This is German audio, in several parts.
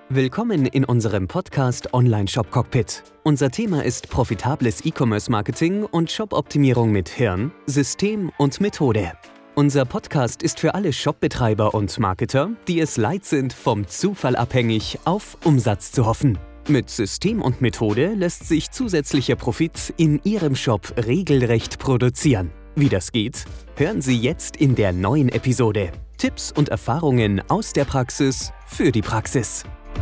Willkommen in unserem Podcast Online Shop Cockpit. Unser Thema ist profitables E-Commerce-Marketing und Shop-Optimierung mit Hirn, System und Methode. Unser Podcast ist für alle Shopbetreiber und Marketer, die es leid sind, vom Zufall abhängig auf Umsatz zu hoffen. Mit System und Methode lässt sich zusätzlicher Profit in Ihrem Shop regelrecht produzieren. Wie das geht, hören Sie jetzt in der neuen Episode. Tipps und Erfahrungen aus der Praxis für die Praxis.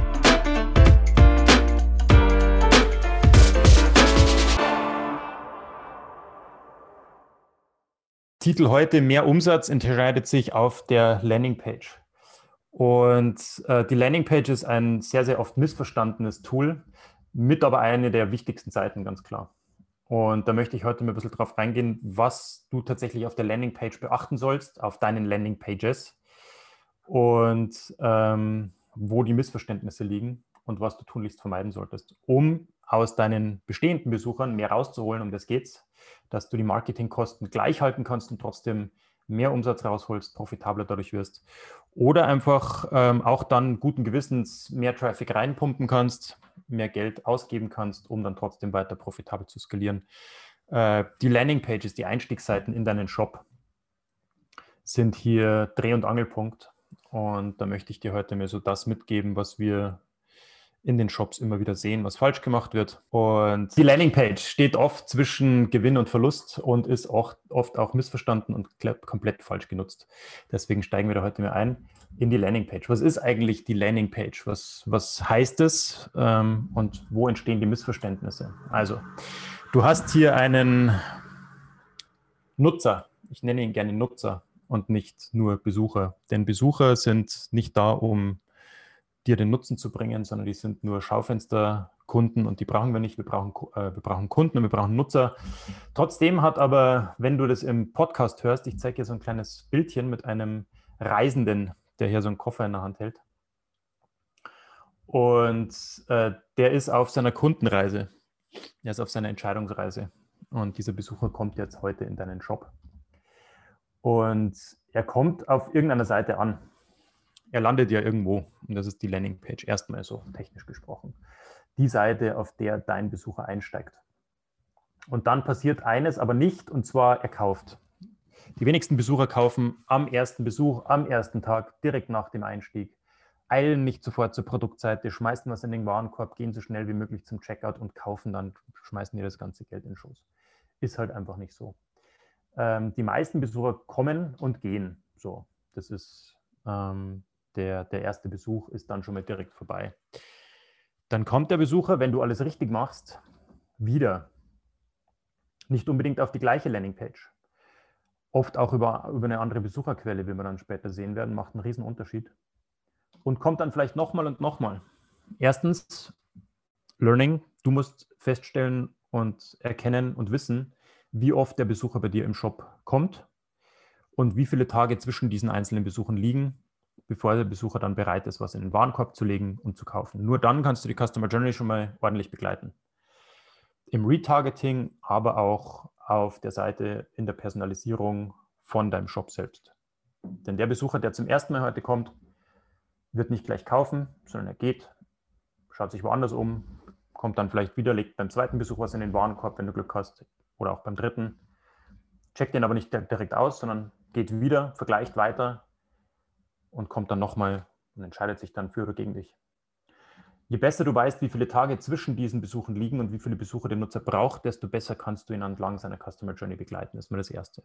Titel heute: Mehr Umsatz entscheidet sich auf der Landingpage. Und die Landingpage ist ein sehr, sehr oft missverstandenes Tool, mit aber eine der wichtigsten Seiten, ganz klar. Und da möchte ich heute mal ein bisschen drauf reingehen, was du tatsächlich auf der Landingpage beachten sollst, auf deinen Landingpages und wo die Missverständnisse liegen und was du tunlichst vermeiden solltest, um aus deinen bestehenden Besuchern mehr rauszuholen, um das geht's, dass du die Marketingkosten gleich halten kannst und trotzdem mehr Umsatz rausholst, profitabler dadurch wirst. Oder einfach auch dann guten Gewissens mehr Traffic reinpumpen kannst, mehr Geld ausgeben kannst, um dann trotzdem weiter profitabel zu skalieren. Die Landingpages, die Einstiegsseiten in deinen Shop sind hier Dreh- und Angelpunkt. Und da möchte ich dir heute mal so das mitgeben, was wir in den Shops immer wieder sehen, was falsch gemacht wird. Und die Landingpage steht oft zwischen Gewinn und Verlust und ist oft auch missverstanden und komplett falsch genutzt. Deswegen steigen wir da heute mal ein in die Landingpage. Was ist eigentlich die Landingpage? Was heißt es und wo entstehen die Missverständnisse? Also, du hast hier einen Nutzer. Ich nenne ihn gerne Nutzer und nicht nur Besucher. Denn Besucher sind nicht da, um dir den Nutzen zu bringen, sondern die sind nur Schaufensterkunden und die brauchen wir nicht. Wir brauchen Kunden und wir brauchen Nutzer. Trotzdem hat aber, wenn du das im Podcast hörst, ich zeige dir so ein kleines Bildchen mit einem Reisenden, der hier so einen Koffer in der Hand hält. Und der ist auf seiner Kundenreise. Er ist auf seiner Entscheidungsreise. Und dieser Besucher kommt jetzt heute in deinen Shop. Und er kommt auf irgendeiner Seite an. Er landet ja irgendwo und das ist die Landingpage, erstmal so technisch gesprochen. Die Seite, auf der dein Besucher einsteigt. Und dann passiert eines aber nicht, und zwar er kauft. Die wenigsten Besucher kaufen am ersten Besuch, am ersten Tag, direkt nach dem Einstieg, eilen nicht sofort zur Produktseite, schmeißen was in den Warenkorb, gehen so schnell wie möglich zum Checkout und kaufen dann, schmeißen dir das ganze Geld in den Schoß. Ist halt einfach nicht so. Die meisten Besucher kommen und gehen. So, das ist der erste Besuch ist dann schon mal direkt vorbei. Dann kommt der Besucher, wenn du alles richtig machst, wieder. Nicht unbedingt auf die gleiche Landingpage. Oft auch über eine andere Besucherquelle, wie wir dann später sehen werden, macht einen riesen Unterschied. Und kommt dann vielleicht nochmal und nochmal. Erstens, Learning. Du musst feststellen und erkennen und wissen, wie oft der Besucher bei dir im Shop kommt und wie viele Tage zwischen diesen einzelnen Besuchen liegen, bevor der Besucher dann bereit ist, was in den Warenkorb zu legen und zu kaufen. Nur dann kannst du die Customer Journey schon mal ordentlich begleiten. Im Retargeting, aber auch auf der Seite in der Personalisierung von deinem Shop selbst. Denn der Besucher, der zum ersten Mal heute kommt, wird nicht gleich kaufen, sondern er geht, schaut sich woanders um, kommt dann vielleicht wieder, legt beim zweiten Besuch was in den Warenkorb, wenn du Glück hast, oder auch beim dritten. Checkt den aber nicht direkt aus, sondern geht wieder, vergleicht weiter und kommt dann nochmal und entscheidet sich dann für oder gegen dich. Je besser du weißt, wie viele Tage zwischen diesen Besuchen liegen und wie viele Besucher der Nutzer braucht, desto besser kannst du ihn entlang seiner Customer Journey begleiten. Das ist mal das Erste.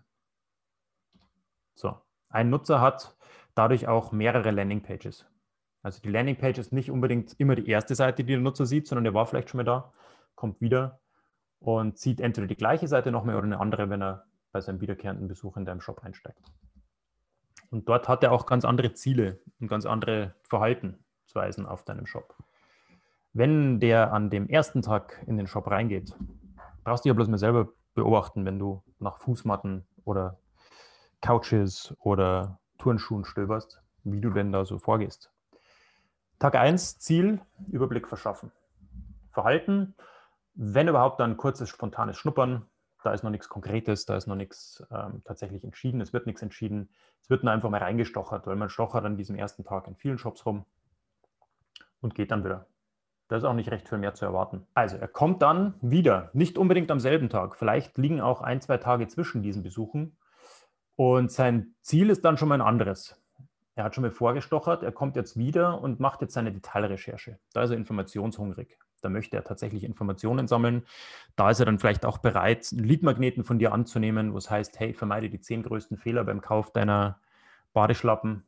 So, ein Nutzer hat dadurch auch mehrere Landingpages. Also die Landingpage ist nicht unbedingt immer die erste Seite, die der Nutzer sieht, sondern der war vielleicht schon mal da, kommt wieder und sieht entweder die gleiche Seite nochmal oder eine andere, wenn er bei seinem wiederkehrenden Besuch in deinem Shop einsteigt. Und dort hat er auch ganz andere Ziele und ganz andere Verhaltensweisen auf deinem Shop. Wenn der an dem ersten Tag in den Shop reingeht, brauchst du ja bloß mal selber beobachten, wenn du nach Fußmatten oder Couches oder Turnschuhen stöberst, wie du denn da so vorgehst. Tag 1, Ziel, Überblick verschaffen. Verhalten, wenn überhaupt dann kurzes, spontanes Schnuppern. Da ist noch nichts Konkretes, da ist noch nichts tatsächlich entschieden, es wird nichts entschieden. Es wird nur einfach mal reingestochert, weil man stochert an diesem ersten Tag in vielen Shops rum. und geht dann wieder. Da ist auch nicht recht viel mehr zu erwarten. Also er kommt dann wieder, nicht unbedingt am selben Tag. Vielleicht liegen auch 1, 2 Tage zwischen diesen Besuchen. Und sein Ziel ist dann schon mal ein anderes. Er hat schon mal vorgestochert, er kommt jetzt wieder und macht jetzt seine Detailrecherche. Da ist er informationshungrig. Da möchte er tatsächlich Informationen sammeln. Da ist er dann vielleicht auch bereit, einen Leadmagneten von dir anzunehmen, wo es heißt, hey, vermeide die 10 größten Fehler beim Kauf deiner Badeschlappen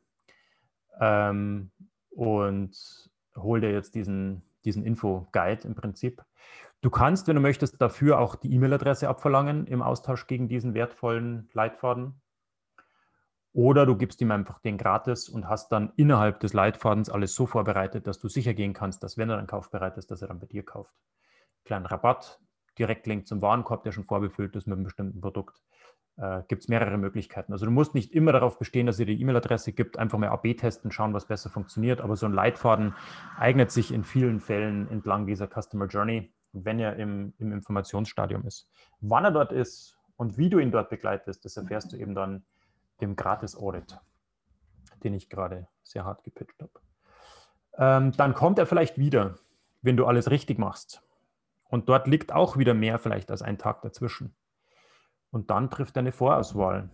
und hol dir jetzt diesen Info-Guide im Prinzip. Du kannst, wenn du möchtest, dafür auch die E-Mail-Adresse abverlangen im Austausch gegen diesen wertvollen Leitfaden. Oder du gibst ihm einfach den gratis und hast dann innerhalb des Leitfadens alles so vorbereitet, dass du sicher gehen kannst, dass wenn er dann kaufbereit ist, dass er dann bei dir kauft. Kleinen Rabatt, Direktlink zum Warenkorb, der schon vorbefüllt ist mit einem bestimmten Produkt. Gibt es mehrere Möglichkeiten. Also du musst nicht immer darauf bestehen, dass ihr die E-Mail-Adresse gibt, einfach mal AB testen, schauen, was besser funktioniert. Aber so ein Leitfaden eignet sich in vielen Fällen entlang dieser Customer Journey, wenn er im Informationsstadium ist. Wann er dort ist und wie du ihn dort begleitest, das erfährst du eben dann dem Gratis-Audit, den ich gerade sehr hart gepitcht habe. Dann kommt er vielleicht wieder, wenn du alles richtig machst. Und dort liegt auch wieder mehr vielleicht als ein Tag dazwischen. Und dann trifft er eine Vorauswahl.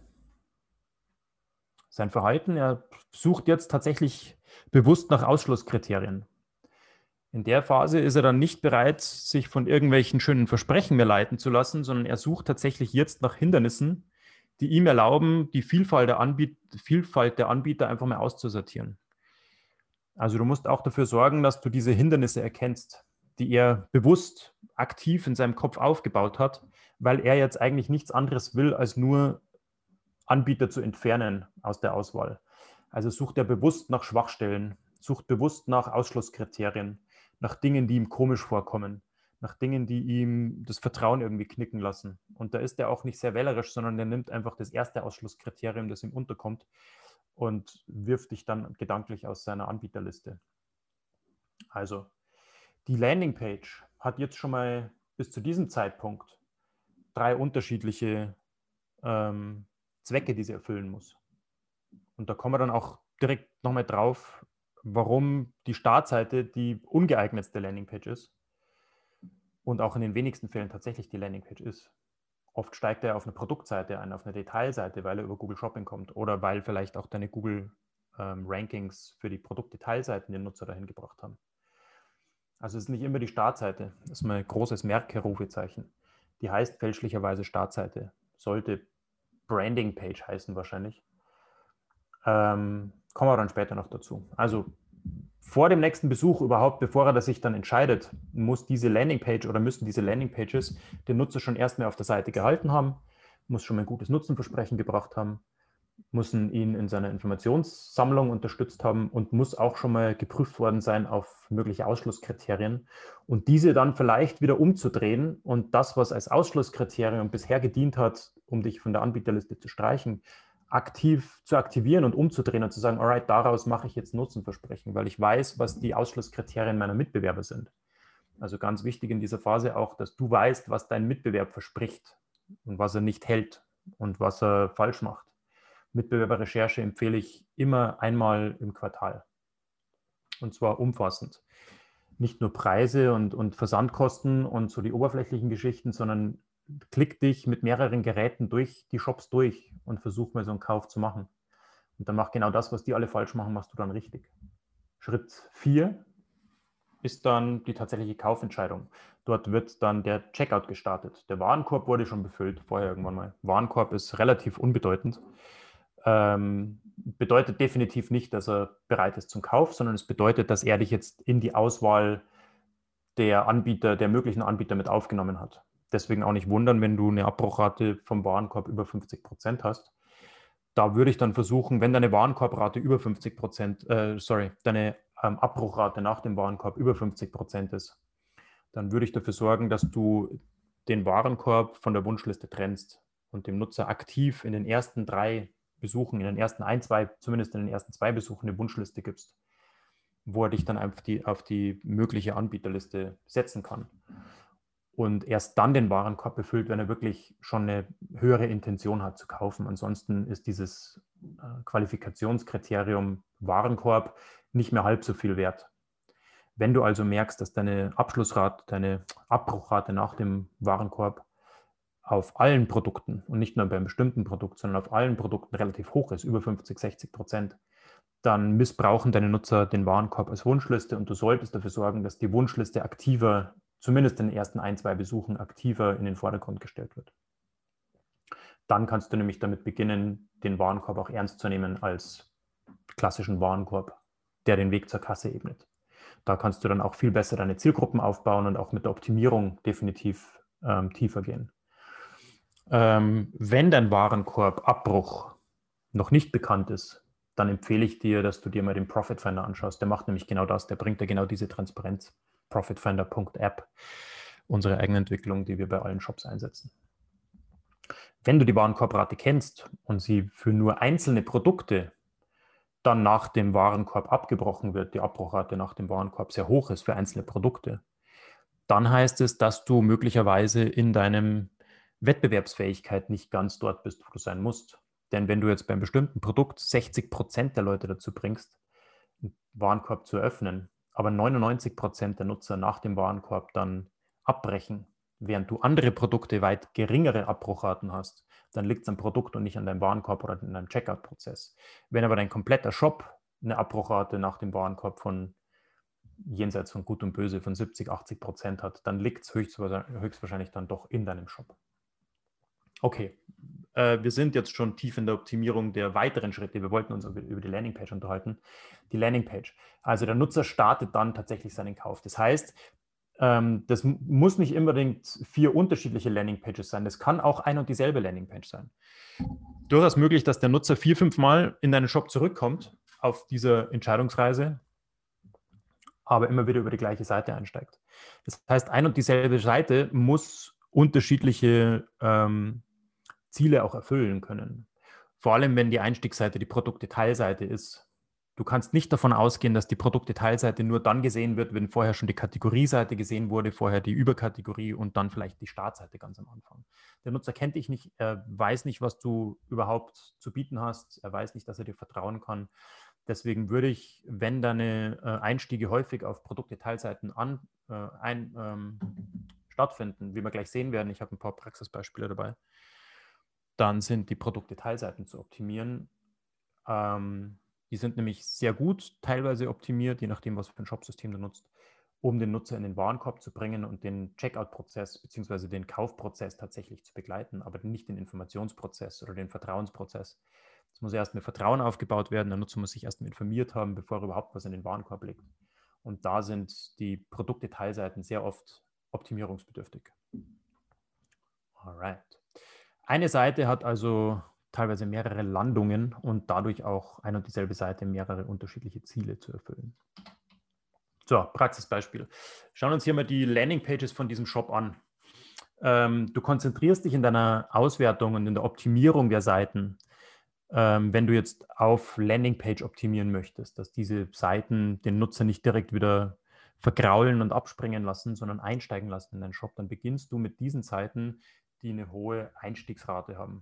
Sein Verhalten, er sucht jetzt tatsächlich bewusst nach Ausschlusskriterien. In der Phase ist er dann nicht bereit, sich von irgendwelchen schönen Versprechen mehr leiten zu lassen, sondern er sucht tatsächlich jetzt nach Hindernissen, die ihm erlauben, die Vielfalt der Anbieter einfach mal auszusortieren. Also du musst auch dafür sorgen, dass du diese Hindernisse erkennst, die er bewusst aktiv in seinem Kopf aufgebaut hat, weil er jetzt eigentlich nichts anderes will, als nur Anbieter zu entfernen aus der Auswahl. Also sucht er bewusst nach Schwachstellen, sucht bewusst nach Ausschlusskriterien, nach Dingen, die ihm komisch vorkommen, nach Dingen, die ihm das Vertrauen irgendwie knicken lassen. Und da ist er auch nicht sehr wählerisch, sondern er nimmt einfach das erste Ausschlusskriterium, das ihm unterkommt, und wirft dich dann gedanklich aus seiner Anbieterliste. Also die Landingpage hat jetzt schon mal bis zu diesem Zeitpunkt 3 unterschiedliche Zwecke, die sie erfüllen muss. Und da kommen wir dann auch direkt nochmal drauf, warum die Startseite die ungeeignetste Landingpage ist und auch in den wenigsten Fällen tatsächlich die Landingpage ist. Oft steigt er auf eine Produktseite ein, auf eine Detailseite, weil er über Google Shopping kommt oder weil vielleicht auch deine Google Rankings für die Produktdetailseiten den Nutzer dahin gebracht haben. Also es ist nicht immer die Startseite. Das ist mal ein großes Merke-Rufezeichen. Die heißt fälschlicherweise Startseite. Sollte Branding-Page heißen wahrscheinlich. Kommen wir dann später noch dazu. Also vor dem nächsten Besuch überhaupt, bevor er sich dann entscheidet, muss diese Landingpage oder müssen diese Landingpages den Nutzer schon erstmal auf der Seite gehalten haben, muss schon mal ein gutes Nutzenversprechen gebracht haben, müssen ihn in seiner Informationssammlung unterstützt haben und muss auch schon mal geprüft worden sein auf mögliche Ausschlusskriterien und diese dann vielleicht wieder umzudrehen und das, was als Ausschlusskriterium bisher gedient hat, um dich von der Anbieterliste zu streichen, aktiv zu aktivieren und umzudrehen und zu sagen, alright, daraus mache ich jetzt Nutzenversprechen, weil ich weiß, was die Ausschlusskriterien meiner Mitbewerber sind. Also ganz wichtig in dieser Phase auch, dass du weißt, was dein Mitbewerb verspricht und was er nicht hält und was er falsch macht. Mitbewerberrecherche empfehle ich immer einmal im Quartal. Und zwar umfassend. Nicht nur Preise und Versandkosten und so die oberflächlichen Geschichten, sondern klick dich mit mehreren Geräten durch die Shops durch und versuch mal so einen Kauf zu machen. Und dann mach genau das, was die alle falsch machen, machst du dann richtig. Schritt 4 ist dann die tatsächliche Kaufentscheidung. Dort wird dann der Checkout gestartet. Der Warenkorb wurde schon befüllt, vorher irgendwann mal. Warenkorb ist relativ unbedeutend. Bedeutet definitiv nicht, dass er bereit ist zum Kauf, sondern es bedeutet, dass er dich jetzt in die Auswahl der möglichen Anbieter mit aufgenommen hat. Deswegen auch nicht wundern, wenn du eine Abbruchrate vom Warenkorb über 50% hast. Da würde ich dann versuchen, wenn deine Warenkorbrate über 50%, deine Abbruchrate nach dem Warenkorb über 50% ist, dann würde ich dafür sorgen, dass du den Warenkorb von der Wunschliste trennst und dem Nutzer aktiv in den ersten 3 Besuchen, in den ersten 1, 2, zumindest in den ersten 2 Besuchen eine Wunschliste gibst, wo er dich dann auf die mögliche Anbieterliste setzen kann. Und erst dann den Warenkorb befüllt, wenn er wirklich schon eine höhere Intention hat zu kaufen. Ansonsten ist dieses Qualifikationskriterium Warenkorb nicht mehr halb so viel wert. Wenn du also merkst, dass deine Abschlussrate, deine Abbruchrate nach dem Warenkorb auf allen Produkten und nicht nur bei einem bestimmten Produkt, sondern auf allen Produkten relativ hoch ist, über 50-60%, dann missbrauchen deine Nutzer den Warenkorb als Wunschliste und du solltest dafür sorgen, dass die Wunschliste aktiver, zumindest in den ersten 1-2 Besuchen, aktiver in den Vordergrund gestellt wird. Dann kannst du nämlich damit beginnen, den Warenkorb auch ernst zu nehmen als klassischen Warenkorb, der den Weg zur Kasse ebnet. Da kannst du dann auch viel besser deine Zielgruppen aufbauen und auch mit der Optimierung definitiv tiefer gehen. Wenn dein Warenkorbabbruch noch nicht bekannt ist, dann empfehle ich dir, dass du dir mal den Profit Finder anschaust. Der macht nämlich genau das, der bringt dir genau diese Transparenz. Profitfinder.app, unsere eigene Entwicklung, die wir bei allen Shops einsetzen. Wenn du die Warenkorbrate kennst und sie für nur einzelne Produkte dann nach dem Warenkorb abgebrochen wird, die Abbruchrate nach dem Warenkorb sehr hoch ist für einzelne Produkte, dann heißt es, dass du möglicherweise in deinem Wettbewerbsfähigkeit nicht ganz dort bist, wo du sein musst. Denn wenn du jetzt beim bestimmten Produkt 60% der Leute dazu bringst, einen Warenkorb zu öffnen, aber 99% der Nutzer nach dem Warenkorb dann abbrechen, während du andere Produkte weit geringere Abbruchraten hast, dann liegt es am Produkt und nicht an deinem Warenkorb oder in deinem Checkout-Prozess. Wenn aber dein kompletter Shop eine Abbruchrate nach dem Warenkorb von jenseits von Gut und Böse von 70-80% hat, dann liegt es höchstwahrscheinlich dann doch in deinem Shop. Okay, wir sind jetzt schon tief in der Optimierung der weiteren Schritte. Wir wollten uns über die Landingpage unterhalten. Die Landingpage. Also der Nutzer startet dann tatsächlich seinen Kauf. Das heißt, das muss nicht unbedingt 4 unterschiedliche Landingpages sein. Das kann auch ein und dieselbe Landingpage sein. Durchaus möglich, dass der Nutzer 4-5 Mal in deinen Shop zurückkommt auf dieser Entscheidungsreise, aber immer wieder über die gleiche Seite einsteigt. Das heißt, ein und dieselbe Seite muss unterschiedliche Ziele auch erfüllen können. Vor allem, wenn die Einstiegsseite die Produktdetailseite ist. Du kannst nicht davon ausgehen, dass die Produktdetailseite nur dann gesehen wird, wenn vorher schon die Kategorieseite gesehen wurde, vorher die Überkategorie und dann vielleicht die Startseite ganz am Anfang. Der Nutzer kennt dich nicht, er weiß nicht, was du überhaupt zu bieten hast, er weiß nicht, dass er dir vertrauen kann. Deswegen würde ich, wenn deine Einstiege häufig auf Produktdetailseiten stattfinden, wie wir gleich sehen werden, ich habe ein paar Praxisbeispiele dabei, dann sind die Produktdetailseiten zu optimieren. Die sind nämlich sehr gut teilweise optimiert, je nachdem, was für ein Shopsystem du nutzt, um den Nutzer in den Warenkorb zu bringen und den Checkout-Prozess bzw. den Kaufprozess tatsächlich zu begleiten, aber nicht den Informationsprozess oder den Vertrauensprozess. Es muss erst mit Vertrauen aufgebaut werden, der Nutzer muss sich erst informiert haben, bevor er überhaupt was in den Warenkorb legt. Und da sind die Produktdetailseiten sehr oft optimierungsbedürftig. Alright. Eine Seite hat also teilweise mehrere Landungen und dadurch auch ein und dieselbe Seite mehrere unterschiedliche Ziele zu erfüllen. So, Praxisbeispiel. Schauen wir uns hier mal die Landingpages von diesem Shop an. Du konzentrierst dich in deiner Auswertung und in der Optimierung der Seiten, wenn du jetzt auf Landingpage optimieren möchtest, dass diese Seiten den Nutzer nicht direkt wieder vergraulen und abspringen lassen, sondern einsteigen lassen in deinen Shop, dann beginnst du mit diesen Seiten, die eine hohe Einstiegsrate haben.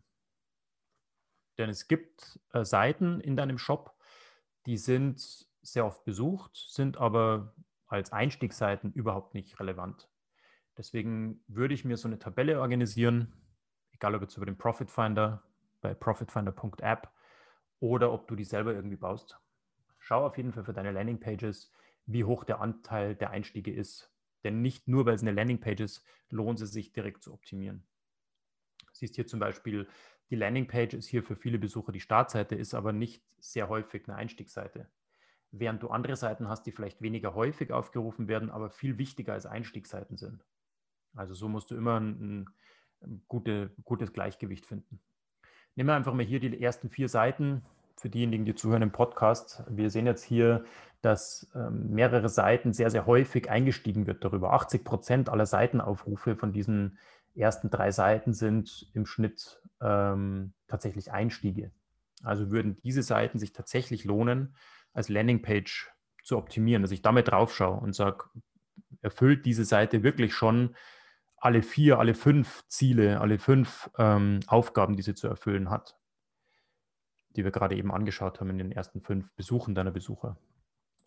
Denn es gibt Seiten in deinem Shop, die sind sehr oft besucht, sind aber als Einstiegsseiten überhaupt nicht relevant. Deswegen würde ich mir so eine Tabelle organisieren, egal ob jetzt über den Profit Finder, bei profitfinder.app oder ob du die selber irgendwie baust. Schau auf jeden Fall für deine Landingpages, wie hoch der Anteil der Einstiege ist. Denn nicht nur, weil es eine Landingpage ist, lohnt es sich direkt zu optimieren. Du siehst hier zum Beispiel, die Landingpage ist hier für viele Besucher die Startseite, ist aber nicht sehr häufig eine Einstiegsseite. Während du andere Seiten hast, die vielleicht weniger häufig aufgerufen werden, aber viel wichtiger als Einstiegsseiten sind. Also so musst du immer ein gutes Gleichgewicht finden. Nehmen wir einfach mal hier die ersten 4 Seiten für diejenigen, die zuhören im Podcast. Wir sehen jetzt hier, dass mehrere Seiten sehr, sehr häufig eingestiegen wird darüber. 80% aller Seitenaufrufe von diesen ersten 3 Seiten sind im Schnitt tatsächlich Einstiege. Also würden diese Seiten sich tatsächlich lohnen, als Landingpage zu optimieren, dass ich damit drauf schaue und sage, erfüllt diese Seite wirklich schon alle 4, alle 5 Ziele, alle 5 Aufgaben, die sie zu erfüllen hat, die wir gerade eben angeschaut haben in den ersten 5 Besuchen deiner Besucher.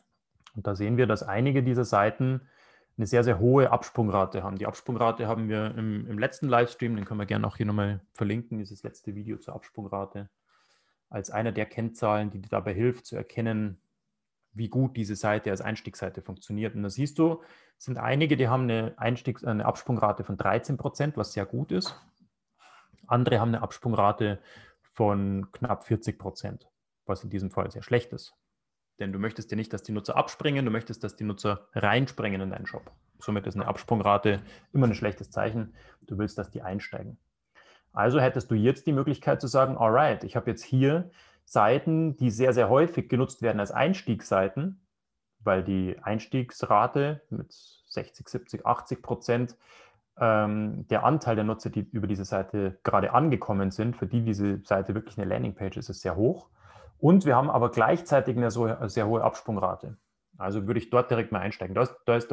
Und da sehen wir, dass einige dieser Seiten eine sehr, sehr hohe Absprungrate haben. Die Absprungrate haben wir im letzten Livestream, den können wir gerne auch hier nochmal verlinken, dieses letzte Video zur Absprungrate, als einer der Kennzahlen, die dir dabei hilft zu erkennen, wie gut diese Seite als Einstiegsseite funktioniert. Und da siehst du, es sind einige, die haben eine Absprungrate von 13%, was sehr gut ist. Andere haben eine Absprungrate von knapp 40%, was in diesem Fall sehr schlecht ist. Denn du möchtest ja nicht, dass die Nutzer abspringen, du möchtest, dass die Nutzer reinspringen in deinen Shop. Somit ist eine Absprungrate immer ein schlechtes Zeichen. Du willst, dass die einsteigen. Also hättest du jetzt die Möglichkeit zu sagen, alright, ich habe jetzt hier Seiten, die sehr, sehr häufig genutzt werden als Einstiegsseiten, weil die Einstiegsrate mit 60, 70, 80%, der Anteil der Nutzer, die über diese Seite gerade angekommen sind, für die diese Seite wirklich eine Landingpage ist, ist sehr hoch. Und wir haben aber gleichzeitig eine sehr hohe Absprungrate. Also würde ich dort direkt mal einsteigen. Da ist der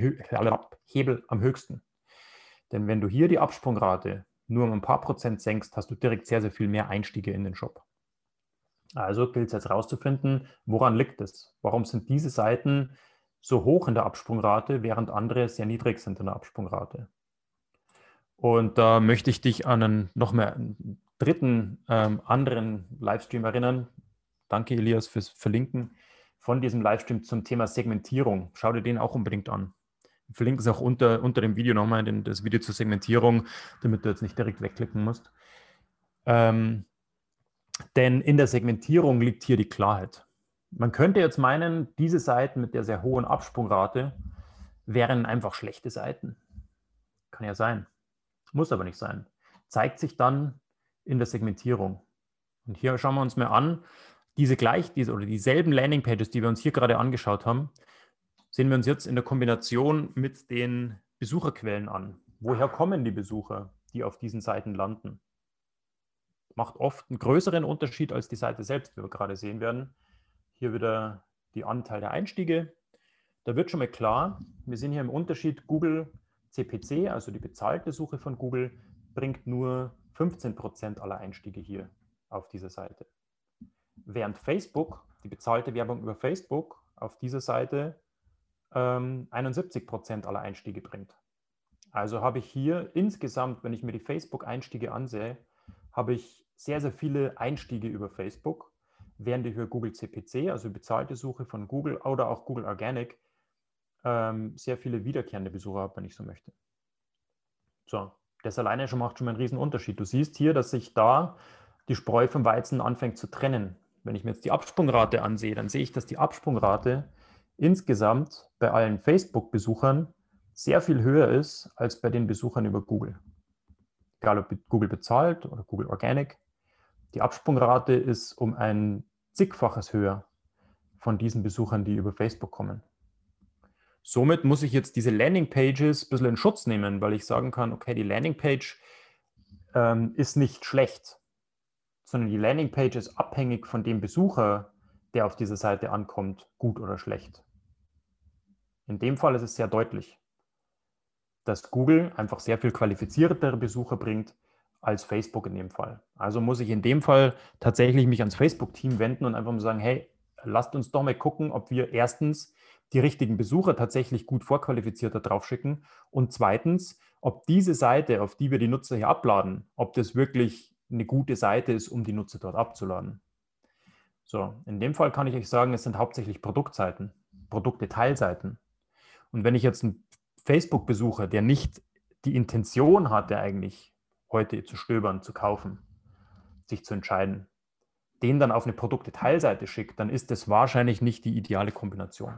Hebel am höchsten. Denn wenn du hier die Absprungrate nur um ein paar Prozent senkst, hast du direkt sehr, sehr viel mehr Einstiege in den Shop. Also gilt es jetzt herauszufinden, woran liegt es? Warum sind diese Seiten so hoch in der Absprungrate, während andere sehr niedrig sind in der Absprungrate? Und da möchte ich dich an einen noch mehr dritten anderen Livestream erinnern. Danke, Elias, fürs Verlinken von diesem Livestream zum Thema Segmentierung. Schau dir den auch unbedingt an. Ich verlinke es auch unter dem Video nochmal, das Video zur Segmentierung, damit du jetzt nicht direkt wegklicken musst. Denn in der Segmentierung liegt hier die Klarheit. Man könnte jetzt meinen, diese Seiten mit der sehr hohen Absprungrate wären einfach schlechte Seiten. Kann ja sein. Muss aber nicht sein. Zeigt sich dann in der Segmentierung. Und hier schauen wir uns mal an, dieselben Landingpages, die wir uns hier gerade angeschaut haben, sehen wir uns jetzt in der Kombination mit den Besucherquellen an. Woher kommen die Besucher, die auf diesen Seiten landen? Macht oft einen größeren Unterschied als die Seite selbst, wie wir gerade sehen werden. Hier wieder die Anteil der Einstiege. Da wird schon mal klar, wir sehen hier im Unterschied, Google CPC, also die bezahlte Suche von Google, bringt nur 15% aller Einstiege hier auf dieser Seite. Während Facebook, die bezahlte Werbung über Facebook, auf dieser Seite 71% aller Einstiege bringt. Also habe ich hier insgesamt, wenn ich mir die Facebook-Einstiege ansehe, habe ich sehr, sehr viele Einstiege über Facebook, während ich über Google CPC, also bezahlte Suche von Google oder auch Google Organic, sehr viele wiederkehrende Besucher habe, wenn ich so möchte. So, das alleine macht schon mal einen riesen Unterschied. Du siehst hier, dass sich da die Spreu vom Weizen anfängt zu trennen. Wenn ich mir jetzt die Absprungrate ansehe, dann sehe ich, dass die Absprungrate insgesamt bei allen Facebook-Besuchern sehr viel höher ist als bei den Besuchern über Google. Egal ob Google bezahlt oder Google Organic. Die Absprungrate ist um ein zigfaches höher von diesen Besuchern, die über Facebook kommen. Somit muss ich jetzt diese Landingpages ein bisschen in Schutz nehmen, weil ich sagen kann, okay, die Landingpage ist nicht schlecht, sondern die Landingpage ist abhängig von dem Besucher, der auf dieser Seite ankommt, gut oder schlecht. In dem Fall ist es sehr deutlich, dass Google einfach sehr viel qualifiziertere Besucher bringt als Facebook in dem Fall. Also muss ich in dem Fall tatsächlich mich ans Facebook-Team wenden und einfach mal sagen, hey, lasst uns doch mal gucken, ob wir erstens die richtigen Besucher tatsächlich gut vorqualifizierter draufschicken und zweitens, ob diese Seite, auf die wir die Nutzer hier abladen, ob das wirklich eine gute Seite ist, um die Nutzer dort abzuladen. So, in dem Fall kann ich euch sagen, es sind hauptsächlich Produktseiten, Produktdetailseiten. Und wenn ich jetzt einen Facebook-Besucher, der nicht die Intention hatte, eigentlich heute zu stöbern, zu kaufen, sich zu entscheiden, den dann auf eine Produktdetailseite schickt, dann ist das wahrscheinlich nicht die ideale Kombination.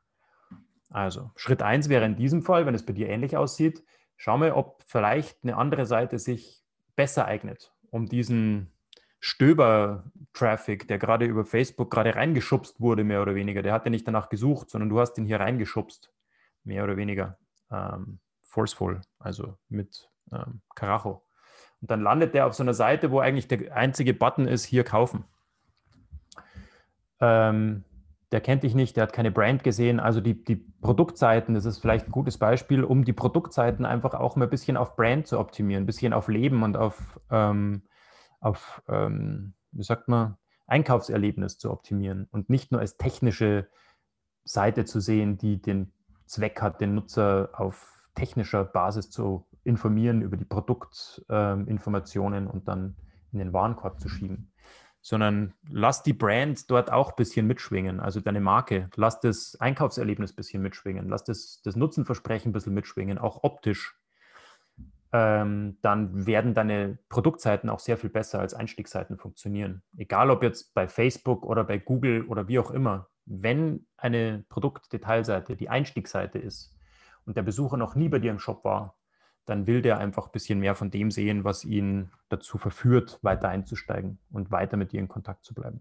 Also Schritt 1 wäre in diesem Fall, wenn es bei dir ähnlich aussieht, schau mal, ob vielleicht eine andere Seite sich besser eignet, um diesen Stöber-Traffic, der gerade über Facebook gerade reingeschubst wurde, mehr oder weniger, der hat ja nicht danach gesucht, sondern du hast ihn hier reingeschubst, mehr oder weniger forceful, also mit Karacho. Und dann landet der auf so einer Seite, wo eigentlich der einzige Button ist, hier kaufen. Der kennt dich nicht, der hat keine Brand gesehen. Also die Produktseiten, das ist vielleicht ein gutes Beispiel, um die Produktseiten einfach auch mal ein bisschen auf Brand zu optimieren, ein bisschen auf Leben und auf wie sagt man, Einkaufserlebnis zu optimieren und nicht nur als technische Seite zu sehen, die den Zweck hat, den Nutzer auf technischer Basis zu informieren über die Produktinformationen und dann in den Warenkorb zu schieben. Sondern lass die Brand dort auch ein bisschen mitschwingen, also deine Marke. Lass das Einkaufserlebnis ein bisschen mitschwingen. Lass das Nutzenversprechen ein bisschen mitschwingen, auch optisch. Dann werden deine Produktseiten auch sehr viel besser als Einstiegsseiten funktionieren. Egal ob jetzt bei Facebook oder bei Google oder wie auch immer. Wenn eine Produktdetailseite die Einstiegsseite ist und der Besucher noch nie bei dir im Shop war, dann will der einfach ein bisschen mehr von dem sehen, was ihn dazu verführt, weiter einzusteigen und weiter mit dir in Kontakt zu bleiben.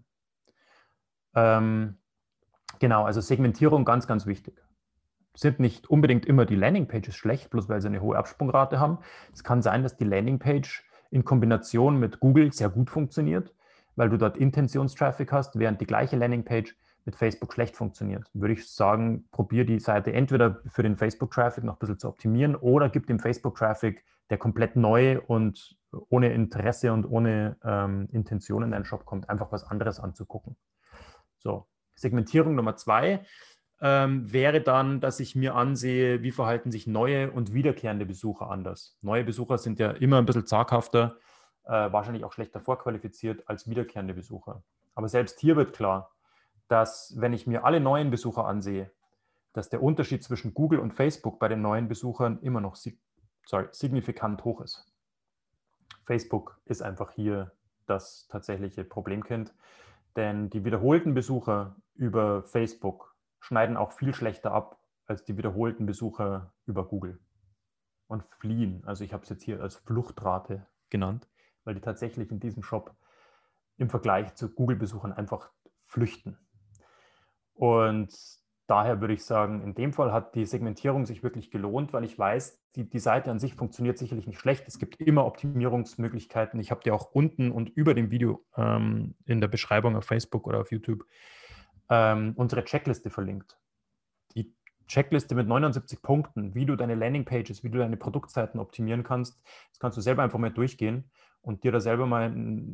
Genau, also Segmentierung ganz, ganz wichtig. Sind nicht unbedingt immer die Landingpages schlecht, bloß weil sie eine hohe Absprungrate haben. Es kann sein, dass die Landingpage in Kombination mit Google sehr gut funktioniert, weil du dort Intentionstraffic hast, während die gleiche Landingpage mit Facebook schlecht funktioniert. Würde ich sagen, probier die Seite entweder für den Facebook-Traffic noch ein bisschen zu optimieren oder gib dem Facebook-Traffic, der komplett neu und ohne Interesse und ohne Intention in deinen Shop kommt, einfach was anderes anzugucken. So, Segmentierung Nummer 2 wäre dann, dass ich mir ansehe, wie verhalten sich neue und wiederkehrende Besucher anders. Neue Besucher sind ja immer ein bisschen zaghafter, wahrscheinlich auch schlechter vorqualifiziert als wiederkehrende Besucher. Aber selbst hier wird klar, dass wenn ich mir alle neuen Besucher ansehe, dass der Unterschied zwischen Google und Facebook bei den neuen Besuchern immer noch signifikant hoch ist. Facebook ist einfach hier das tatsächliche Problemkind, denn die wiederholten Besucher über Facebook schneiden auch viel schlechter ab als die wiederholten Besucher über Google und fliehen. Also ich habe es jetzt hier als Fluchtrate genannt, weil die tatsächlich in diesem Shop im Vergleich zu Google-Besuchern einfach flüchten. Und daher würde ich sagen, in dem Fall hat die Segmentierung sich wirklich gelohnt, weil ich weiß, die Seite an sich funktioniert sicherlich nicht schlecht. Es gibt immer Optimierungsmöglichkeiten. Ich habe dir auch unten und über dem Video in der Beschreibung auf Facebook oder auf YouTube unsere Checkliste verlinkt. Die Checkliste mit 79 Punkten, wie du deine Landingpages, wie du deine Produktseiten optimieren kannst, das kannst du selber einfach mal durchgehen und dir da selber mal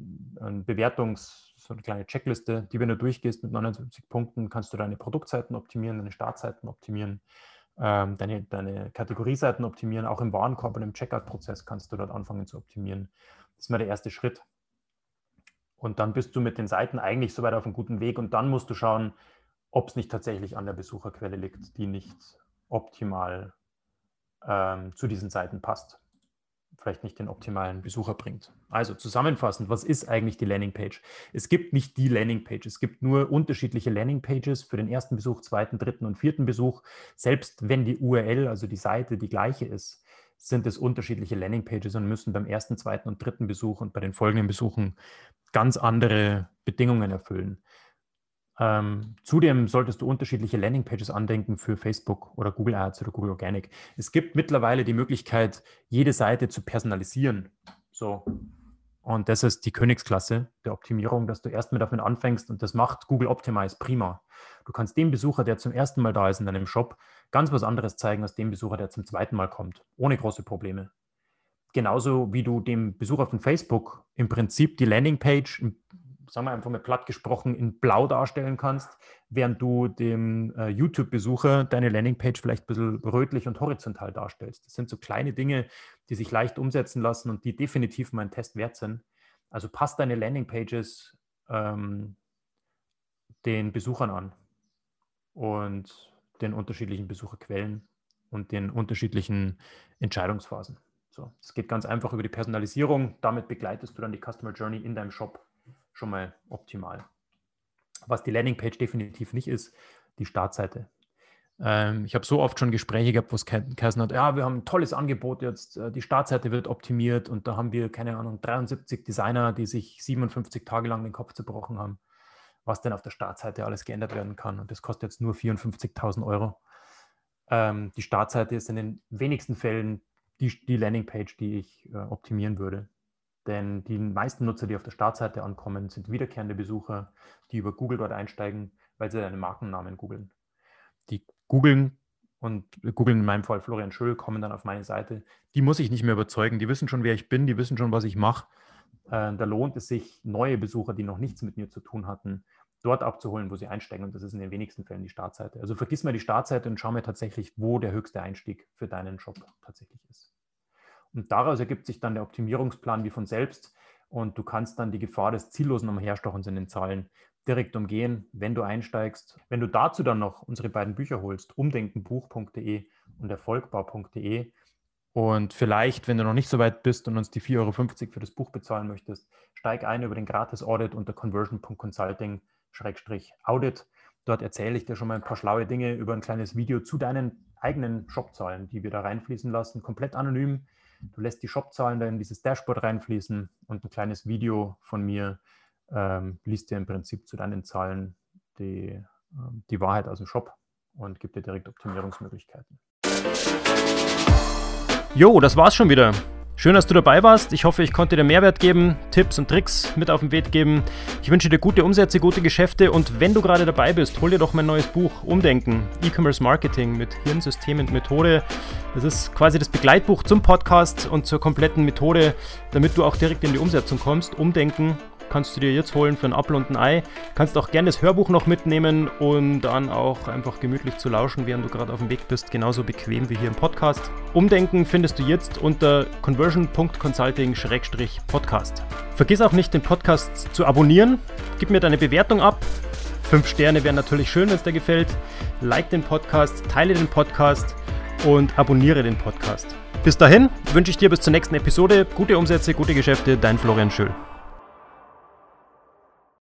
so eine kleine Checkliste, die, wenn du durchgehst mit 79 Punkten, kannst du deine Produktseiten optimieren, deine Startseiten optimieren, deine Kategorieseiten optimieren, auch im Warenkorb und im Checkout-Prozess kannst du dort anfangen zu optimieren. Das ist mal der erste Schritt. Und dann bist du mit den Seiten eigentlich soweit auf einem guten Weg und dann musst du schauen, ob es nicht tatsächlich an der Besucherquelle liegt, die nicht optimal zu diesen Seiten passt. Vielleicht nicht den optimalen Besucher bringt. Also zusammenfassend, was ist eigentlich die Landingpage? Es gibt nicht die Landingpage, es gibt nur unterschiedliche Landingpages für den ersten Besuch, zweiten, dritten und vierten Besuch. Selbst wenn die URL, also die Seite, die gleiche ist, sind es unterschiedliche Landingpages und müssen beim ersten, zweiten und dritten Besuch und bei den folgenden Besuchen ganz andere Bedingungen erfüllen. Zudem solltest du unterschiedliche Landingpages andenken für Facebook oder Google Ads oder Google Organic. Es gibt mittlerweile die Möglichkeit, jede Seite zu personalisieren. So. Und das ist die Königsklasse der Optimierung, dass du erstmal damit anfängst und das macht Google Optimize prima. Du kannst dem Besucher, der zum ersten Mal da ist in deinem Shop, ganz was anderes zeigen als dem Besucher, der zum zweiten Mal kommt, ohne große Probleme. Genauso wie du dem Besucher von Facebook im Prinzip die Landingpage, sagen wir einfach mal platt gesprochen, in blau darstellen kannst, während du dem YouTube-Besucher deine Landingpage vielleicht ein bisschen rötlich und horizontal darstellst. Das sind so kleine Dinge, die sich leicht umsetzen lassen und die definitiv mal einen Test wert sind. Also passt deine Landingpages den Besuchern an und den unterschiedlichen Besucherquellen und den unterschiedlichen Entscheidungsphasen. So, es geht ganz einfach über die Personalisierung. Damit begleitest du dann die Customer Journey in deinem Shop schon mal optimal. Was die Landingpage definitiv nicht ist, die Startseite. Ich habe so oft schon Gespräche gehabt, wo es geheißen hat, ja, wir haben ein tolles Angebot jetzt, die Startseite wird optimiert und da haben wir, keine Ahnung, 73 Designer, die sich 57 Tage lang den Kopf zerbrochen haben, was denn auf der Startseite alles geändert werden kann. Und das kostet jetzt nur 54.000 Euro. Die Startseite ist in den wenigsten Fällen die Landingpage, die ich optimieren würde. Denn die meisten Nutzer, die auf der Startseite ankommen, sind wiederkehrende Besucher, die über Google dort einsteigen, weil sie einen Markennamen googeln. Die googeln und googeln in meinem Fall Florian Schöll, kommen dann auf meine Seite. Die muss ich nicht mehr überzeugen. Die wissen schon, wer ich bin, die wissen schon, was ich mache. Da lohnt es sich, neue Besucher, die noch nichts mit mir zu tun hatten, dort abzuholen, wo sie einsteigen. Und das ist in den wenigsten Fällen die Startseite. Also vergiss mal die Startseite und schau mir tatsächlich, wo der höchste Einstieg für deinen Shop tatsächlich ist. Und daraus ergibt sich dann der Optimierungsplan wie von selbst. Und du kannst dann die Gefahr des ziellosen Umherstochens in den Zahlen direkt umgehen, wenn du einsteigst. Wenn du dazu dann noch unsere beiden Bücher holst, umdenkenbuch.de und erfolgbau.de, und vielleicht, wenn du noch nicht so weit bist und uns die 4,50 Euro für das Buch bezahlen möchtest, steig ein über den Gratis-Audit unter conversion.consulting/audit. Dort erzähle ich dir schon mal ein paar schlaue Dinge über ein kleines Video zu deinen eigenen Shopzahlen, die wir da reinfließen lassen, komplett anonym. Du lässt die Shopzahlen da in dieses Dashboard reinfließen und ein kleines Video von mir liest dir im Prinzip zu deinen Zahlen die Wahrheit aus dem Shop und gibt dir direkt Optimierungsmöglichkeiten. Jo, das war's schon wieder. Schön, dass du dabei warst. Ich hoffe, ich konnte dir Mehrwert geben, Tipps und Tricks mit auf den Weg geben. Ich wünsche dir gute Umsätze, gute Geschäfte und wenn du gerade dabei bist, hol dir doch mein neues Buch Umdenken, E-Commerce Marketing mit Hirn, System und Methode. Das ist quasi das Begleitbuch zum Podcast und zur kompletten Methode, damit du auch direkt in die Umsetzung kommst. Umdenken kannst du dir jetzt holen für ein Apfel und ein Ei. Kannst auch gerne das Hörbuch noch mitnehmen und dann auch einfach gemütlich zu lauschen, während du gerade auf dem Weg bist. Genauso bequem wie hier im Podcast. Umdenken findest du jetzt unter conversion.consulting/podcast. Vergiss auch nicht, den Podcast zu abonnieren. Gib mir deine Bewertung ab. 5 Sterne wären natürlich schön, wenn es dir gefällt. Like den Podcast, teile den Podcast und abonniere den Podcast. Bis dahin wünsche ich dir bis zur nächsten Episode gute Umsätze, gute Geschäfte. Dein Florian Schöll.